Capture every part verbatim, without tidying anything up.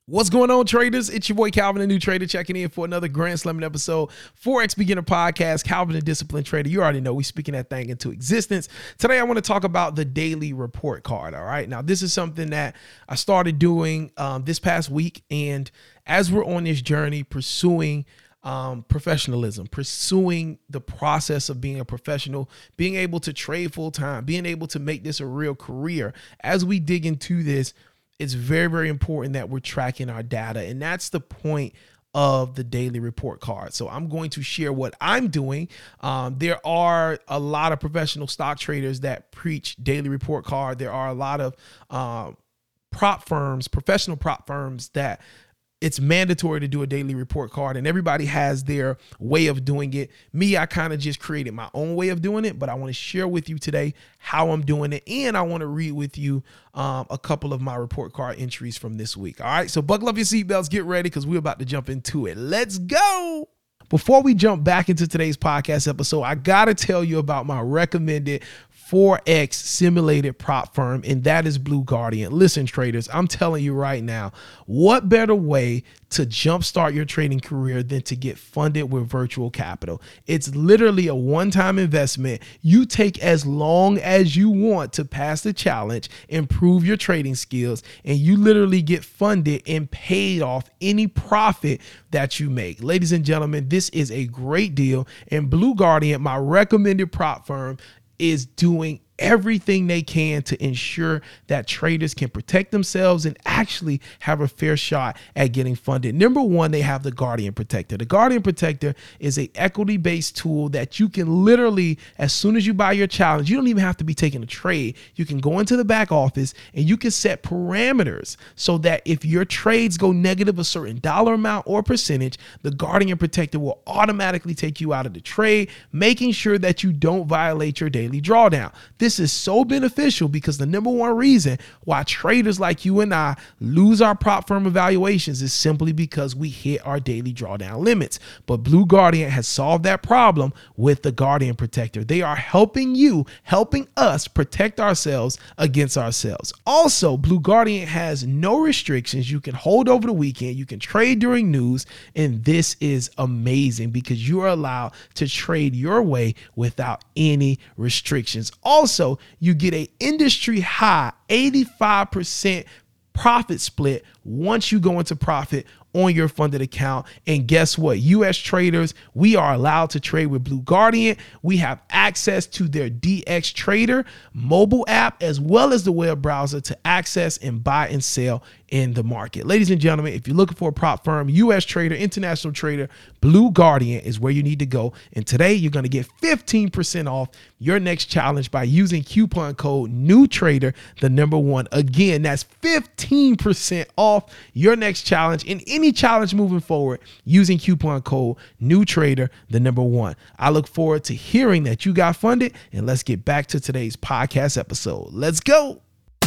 What's going on, traders? It's your boy Calvin, the new trader, checking in for another Grand Slamming episode. Forex Beginner Podcast, Calvin, the disciplined trader. You already know we speaking that thing into existence. Today, I want to talk about the daily report card. All right. Now, this is something that I started doing um, this past week. And as we're on this journey, pursuing um, professionalism, pursuing the process of being a professional, being able to trade full time, being able to make this a real career, as we dig into this, it's very, very important that we're tracking our data. And that's the point of the daily report card. So I'm going to share what I'm doing. Um, there are a lot of professional stock traders that preach daily report card. There are a lot of uh, prop firms, professional prop firms that it's mandatory to do a daily report card, and everybody has their way of doing it. Me, I kind of just created my own way of doing it, but I want to share with you today how I'm doing it. And I want to read with you um, a couple of my report card entries from this week. All right. So buckle up your seatbelts, get ready, because we're about to jump into it. Let's go. Before we jump back into today's podcast episode, I got to tell you about my recommended Forex simulated prop firm, and that is Blue Guardian. Listen, traders, I'm telling you right now, what better way to jumpstart your trading career than to get funded with virtual capital? It's literally a one-time investment. You take as long as you want to pass the challenge, improve your trading skills, and you literally get funded and paid off any profit that you make. Ladies and gentlemen, this is a great deal, and Blue Guardian, my recommended prop firm, is doing everything they can to ensure that traders can protect themselves and actually have a fair shot at getting funded. Number one, they have the Guardian Protector. The Guardian Protector is an equity-based tool that you can literally, as soon as you buy your challenge, you don't even have to be taking a trade. You can go into the back office and you can set parameters so that if your trades go negative a certain dollar amount or percentage, the Guardian Protector will automatically take you out of the trade, making sure that you don't violate your daily drawdown. This This is so beneficial because the number one reason why traders like you and I lose our prop firm evaluations is simply because we hit our daily drawdown limits. But Blue Guardian has solved that problem with the Guardian Protector. They are helping you, helping us protect ourselves against ourselves. Also, Blue Guardian has no restrictions. You can hold over the weekend. You can trade during news. And this is amazing because you are allowed to trade your way without any restrictions. Also, you get a industry high eighty-five percent profit split once you go into profit on your funded account. And guess what? U S traders, we are allowed to trade with Blue Guardian. We have access to their D X Trader mobile app as well as the web browser to access and buy and sell in the market. Ladies and gentlemen, if you're looking for a prop firm, U S trader, international trader, Blue Guardian is where you need to go. And today you're going to get fifteen percent off your next challenge by using coupon code NEWTRADER, the number one. Again, that's fifteen percent off your next challenge in any challenge moving forward using coupon code NEWTRADER, the number one. I look forward to hearing that you got funded, and let's get back to today's podcast episode. Let's go.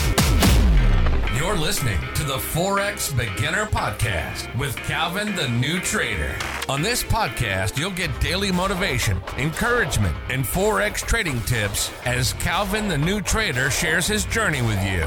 You're listening to the Forex Beginner Podcast with Calvin, the new trader. On this podcast, you'll get daily motivation, encouragement, and Forex trading tips as Calvin, the new trader, shares his journey with you.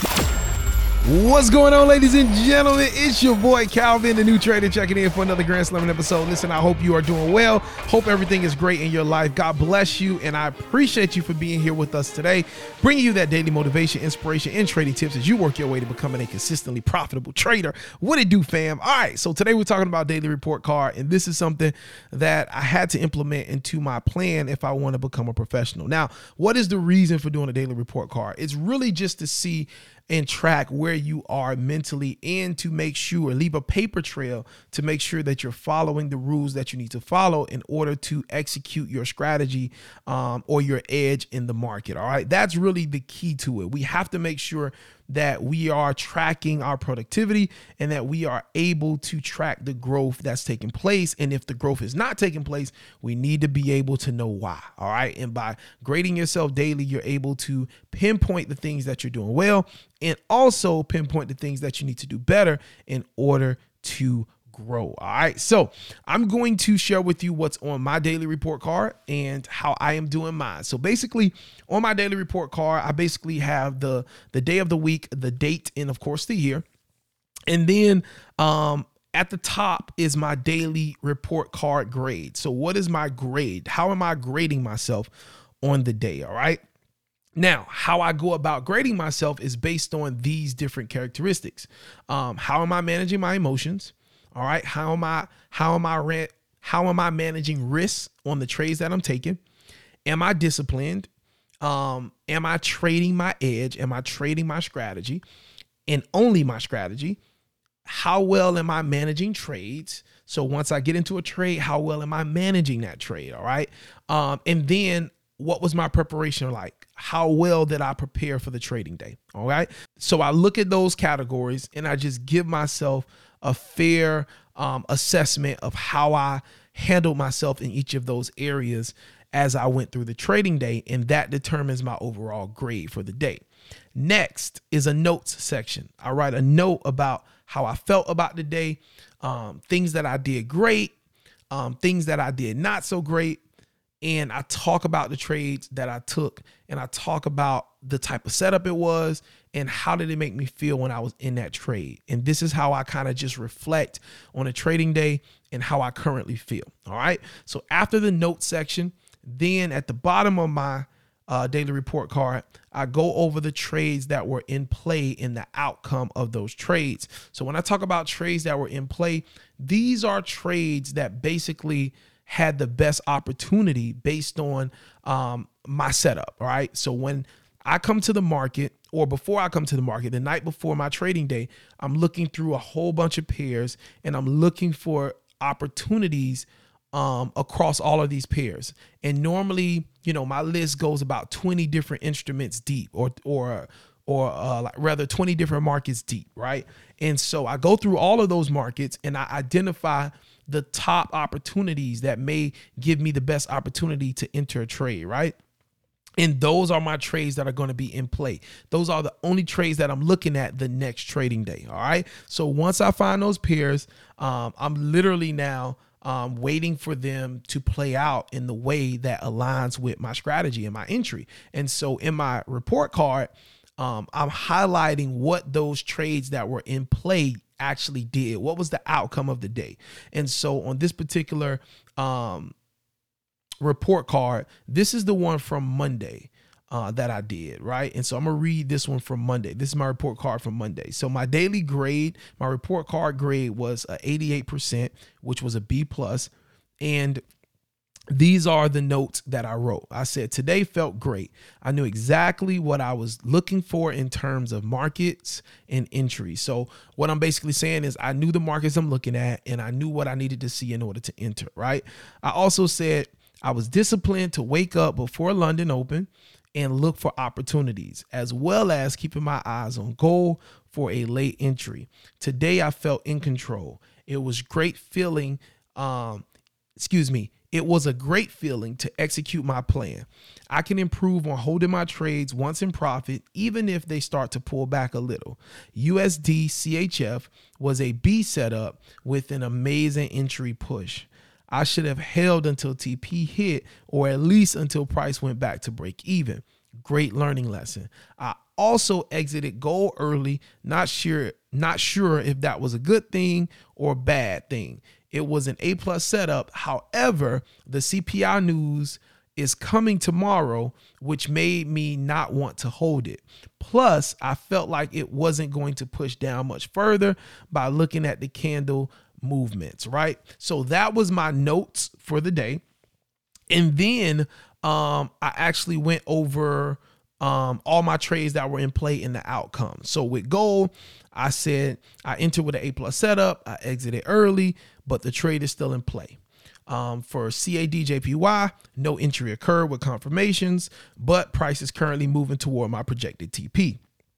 What's going on, ladies and gentlemen? It's your boy Calvin, the new trader, checking in for another Grand Slamming episode. Listen, I hope you are doing well. Hope everything is great in your life. God bless you, and I appreciate you for being here with us today, bringing you that daily motivation, inspiration, and trading tips as you work your way to becoming a consistently profitable trader. What it do, fam? All right, so today we're talking about daily report card, and this is something that I had to implement into my plan if I want to become a professional. Now, what is the reason for doing a daily report card? It's really just to see and track where you are mentally and to make sure, leave a paper trail to make sure that you're following the rules that you need to follow in order to execute your strategy um, or your edge in the market. All right. That's really the key to it. We have to make sure that we are tracking our productivity and that we are able to track the growth that's taking place. And if the growth is not taking place, we need to be able to know why. All right. And by grading yourself daily, you're able to pinpoint the things that you're doing well and also pinpoint the things that you need to do better in order to grow. All right. So I'm going to share with you what's on my daily report card and how I am doing mine. So basically on my daily report card, I basically have the, the day of the week, the date, and of course the year. And then um, at the top is my daily report card grade. So what is my grade? How am I grading myself on the day? All right. Now, how I go about grading myself is based on these different characteristics. Um, how am I managing my emotions? All right. How am I, how am I rent? How am I managing risks on the trades that I'm taking? Am I disciplined? Um, am I trading my edge? Am I trading my strategy and only my strategy? How well am I managing trades? So once I get into a trade, how well am I managing that trade? All right. Um, and then what was my preparation like? How well did I prepare for the trading day? All right. So I look at those categories and I just give myself a fair um, assessment of how I handled myself in each of those areas as I went through the trading day. And that determines my overall grade for the day. Next is a notes section. I write a note about how I felt about the day, um, things that I did great, um, things that I did not so great. And I talk about the trades that I took, and I talk about the type of setup it was and how did it make me feel when I was in that trade. And this is how I kind of just reflect on a trading day and how I currently feel. All right. So after the notes section, then at the bottom of my uh, daily report card, I go over the trades that were in play in the outcome of those trades. So when I talk about trades that were in play, these are trades that basically had the best opportunity based on um, my setup. All right. So when I come to the market, or before I come to the market, the night before my trading day, I'm looking through a whole bunch of pairs and I'm looking for opportunities um, across all of these pairs. And normally, you know, my list goes about twenty different instruments deep, or, or, or uh, like rather twenty different markets deep. Right. And so I go through all of those markets and I identify the top opportunities that may give me the best opportunity to enter a trade, right? And those are my trades that are going to be in play. Those are the only trades that I'm looking at the next trading day. All right. So once I find those pairs, um, I'm literally now um, waiting for them to play out in the way that aligns with my strategy and my entry. And so in my report card, um, I'm highlighting what those trades that were in play actually did. What was the outcome of the day? And so on this particular um, report card, this is the one from Monday uh, that I did, right? And so I'm gonna read this one from Monday. This is my report card from Monday. So my daily grade, my report card grade was a eighty-eight percent, which was a B plus. And these are the notes that I wrote. I said, today felt great. I knew exactly what I was looking for in terms of markets and entry. So what I'm basically saying is I knew the markets I'm looking at and I knew what I needed to see in order to enter, right? I also said I was disciplined to wake up before London open and look for opportunities, as well as keeping my eyes on gold for a late entry. Today I felt in control. It was great feeling, um, excuse me, It was a great feeling to execute my plan. I can improve on holding my trades once in profit, even if they start to pull back a little. U S D C H F was a B setup with an amazing entry push. I should have held until T P hit, or at least until price went back to break even. Great learning lesson. I also exited gold early, not sure, not sure if that was a good thing or a bad thing. It was an A plus setup. However, the C P I news is coming tomorrow, which made me not want to hold it. Plus, I felt like it wasn't going to push down much further by looking at the candle movements, right? So that was my notes for the day. And then um, I actually went over um, all my trades that were in play in the outcome. So with gold, I said I entered with an A plus setup. I exited early, but the trade is still in play. Um, for C A D J P Y, no entry occurred with confirmations, but price is currently moving toward my projected T P.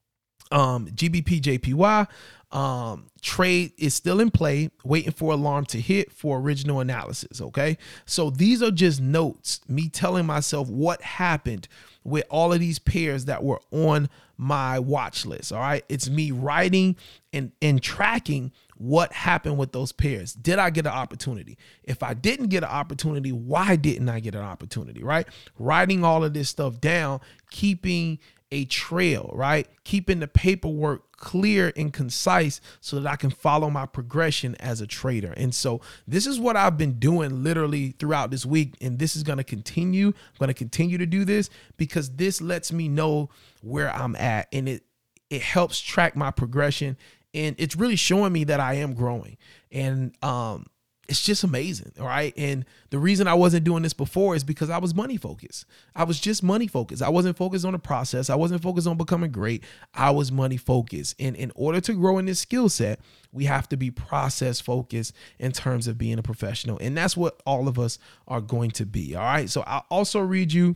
Um, G B P J P Y, um, trade is still in play, waiting for alarm to hit for original analysis. Okay. So these are just notes, me telling myself what happened with all of these pairs that were on my watch list. All right. It's me writing and, and tracking what happened with those pairs. Did I get an opportunity? If I didn't get an opportunity, why didn't I get an opportunity? Right. Writing all of this stuff down, keeping a trail, right? Keeping the paperwork clear and concise so that I can follow my progression as a trader. And so this is what I've been doing literally throughout this week. And this is going to continue. I'm going to continue to do this because this lets me know where I'm at, and it, it helps track my progression. And it's really showing me that I am growing. And, um, it's just amazing. All right. And the reason I wasn't doing this before is because I was money focused. I was just money focused. I wasn't focused on the process. I wasn't focused on becoming great. I was money focused. And in order to grow in this skill set, we have to be process focused in terms of being a professional. And that's what all of us are going to be. All right. So I'll also read you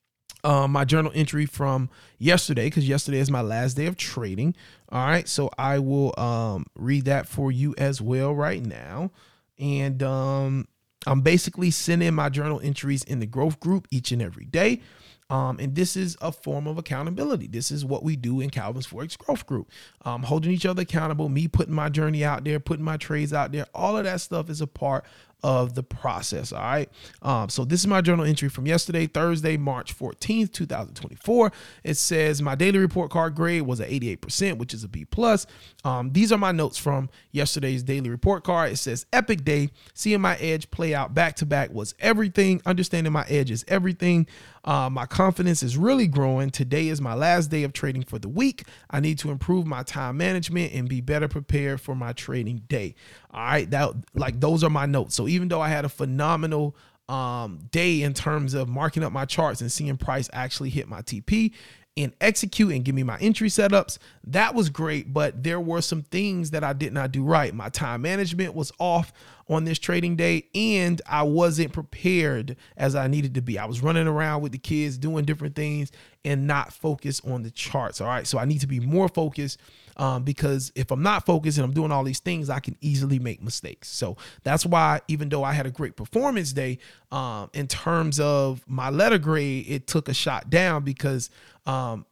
Um, my journal entry from yesterday, because yesterday is my last day of trading. All right. So I will um, read that for you as well right now. And um, I'm basically sending my journal entries in the growth group each and every day. Um, and this is a form of accountability. This is what we do in Calvin's Forex Growth Group. Um, holding each other accountable, me putting my journey out there, putting my trades out there. All of that stuff is a part of the process. All right. Um, so this is my journal entry from yesterday, Thursday, March fourteenth, two thousand twenty-four. It says my daily report card grade was at eighty-eight percent, which is a B plus. Um, these are my notes from yesterday's daily report card. It says epic day. Seeing my edge play out back to back was everything. Understanding my edge is everything. Uh, my confidence is really growing. Today is my last day of trading for the week. I need to improve my time management and be better prepared for my trading day. All right. That like those are my notes. So even though I had a phenomenal um, day in terms of marking up my charts and seeing price actually hit my T P and execute and give me my entry setups, that was great. But there were some things that I did not do right. My time management was off on this trading day, and I wasn't prepared as I needed to be. I was running around with the kids doing different things and not focused on the charts. All right. So I need to be more focused um, because if I'm not focused and I'm doing all these things, I can easily make mistakes. So that's why, even though I had a great performance day um, in terms of my letter grade, it took a shot down because um,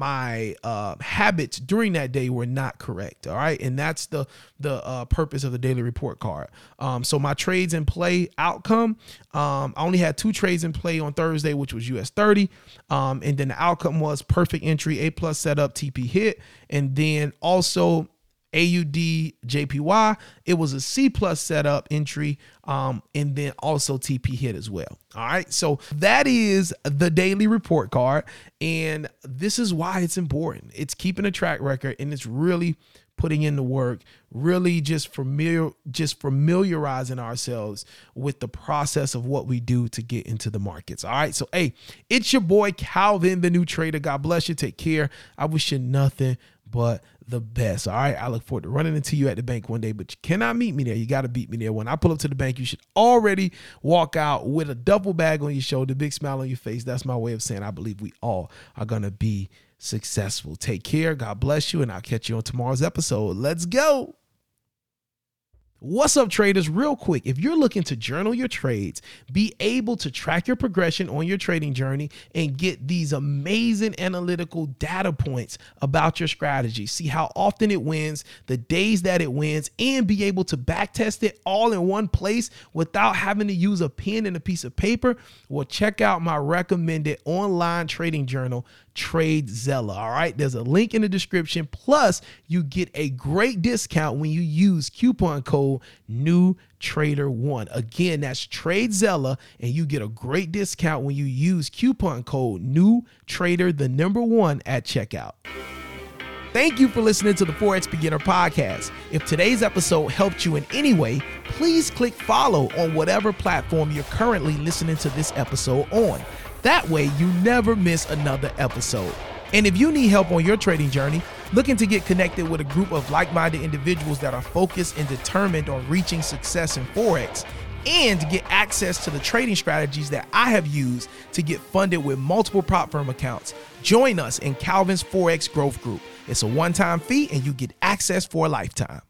my uh, habits during that day were not correct. All right. And that's the, the uh, purpose of the daily report card. Um, so my trades in play outcome, um, I only had two trades in play on Thursday, which was U S thirty. Um, and then the outcome was perfect entry, A plus setup, T P hit. And then also A U D J P Y, it was a C plus setup entry, um, and then also T P hit as well. All right. So that is the daily report card. And this is why it's important. It's keeping a track record, and it's really putting in the work, really just familiar, just familiarizing ourselves with the process of what we do to get into the markets. All right. So, hey, it's your boy, Calvin, the new trader. God bless you. Take care. I wish you nothing but the best. All right. I look forward to running into you at the bank one day, but you cannot meet me there. You got to beat me there. When I pull up to the bank, you should already walk out with a duffel bag on your shoulder, big smile on your face. That's my way of saying I believe we all are going to be successful. Take care. God bless you. And I'll catch you on tomorrow's episode. Let's go. What's up, traders? Real quick, if you're looking to journal your trades, be able to track your progression on your trading journey, and get these amazing analytical data points about your strategy, see how often it wins, the days that it wins, and be able to back test it all in one place without having to use a pen and a piece of paper, well, check out my recommended online trading journal, TradeZella. All right. There's a link in the description. Plus, you get a great discount when you use coupon code New Trader One. Again, that's TradeZella, and you get a great discount when you use coupon code New Trader, the number one, at checkout. Thank you for listening to the Forex Beginner Podcast. If today's episode helped you in any way, please click follow on whatever platform you're currently listening to this episode on. That way, you never miss another episode. And if you need help on your trading journey, looking to get connected with a group of like-minded individuals that are focused and determined on reaching success in Forex, and to get access to the trading strategies that I have used to get funded with multiple prop firm accounts, join us in Calvin's Forex Growth Group. It's a one-time fee, and you get access for a lifetime.